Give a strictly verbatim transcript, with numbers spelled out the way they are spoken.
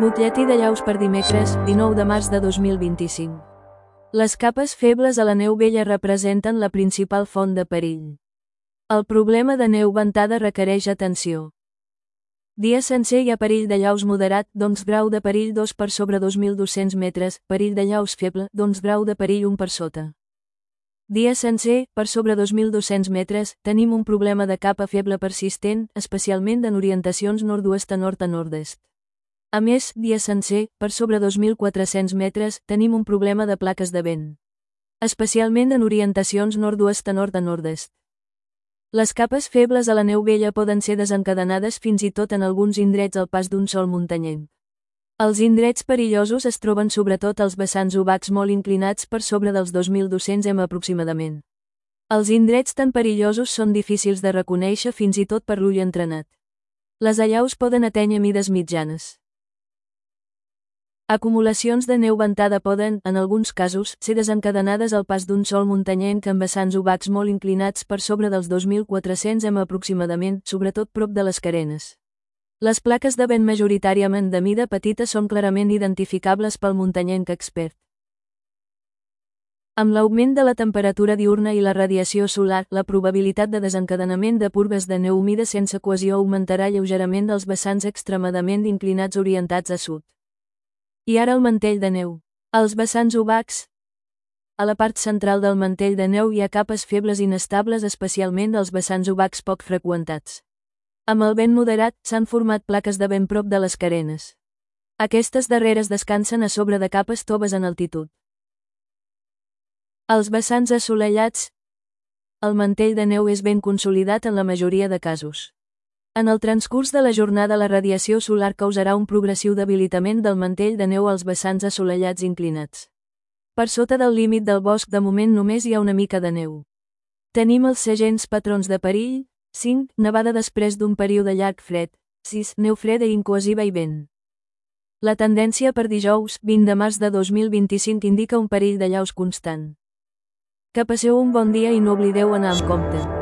Butlletí de llaus per dimecres, dinou de març de dos mil vint-i-cinc. Les capes febles a la neu vella representen la principal font de perill. El problema de neu ventada requereix atenció. Dia sencer hi ha perill de llaus moderat, doncs grau de perill dos per sobre dos mil dos-cents metres, perill de llaus feble, doncs grau de perill un per sota. Dia sencer, per sobre dos mil dos-cents metres, tenim un problema de capa feble persistent, especialment en orientacions nord-oest a nord a nord-est. A més, dia sencer, per sobre dos mil quatre-cents metres, tenim un problema de plaques de vent. Especialment en orientacions nord-oest a nord a nord-est. Les capes febles a la neu vella poden ser desencadenades fins i tot en alguns indrets al pas d'un sol muntanyenc. Els indrets perillosos es troben sobretot als vessants obacs molt inclinats per sobre dels dos mil dos-cents metres aproximadament. Els indrets tan perillosos són difícils de reconèixer fins i tot per l'ull entrenat. Les allaus poden atènyer mides mitjanes. Acumulacions de neu ventada poden, en alguns casos, ser desencadenades al pas d'un sol muntanyenc amb vessants obacs molt inclinats per sobre dels dos mil quatre-cents metres aproximadament, sobretot prop de les carenes. Les plaques de vent majoritàriament de mida petita són clarament identificables pel muntanyenc expert. Amb l'augment de la temperatura diürna i la radiació solar, la probabilitat de desencadenament de purgues de neu humida sense cohesió augmentarà lleugerament als vessants extremadament inclinats orientats a sud. I ara el mantell de neu. Als vessants obacs, a la part central del mantell de neu hi ha capes febles inestables, especialment als vessants obacs poc freqüentats. Amb el vent moderat, s'han format plaques de vent prop de les carenes. Aquestes darreres descansen a sobre de capes toves en altitud. Als vessants assolellats, el mantell de neu és ben consolidat en la majoria de casos. En el transcurs de la jornada la radiació solar causarà un progressiu debilitament del mantell de neu als vessants assolellats inclinats. Per sota del límit del bosc de moment només hi ha una mica de neu. Tenim els segents patrons de perill: cinc. Nevada després d'un període llarg fred. sis. Neu freda i incohesiva i vent. La tendència per dijous, vint de març de dos mil vint-i-cinc indica un perill de llaus constant. Que passeu un bon dia i no oblideu anar amb compte.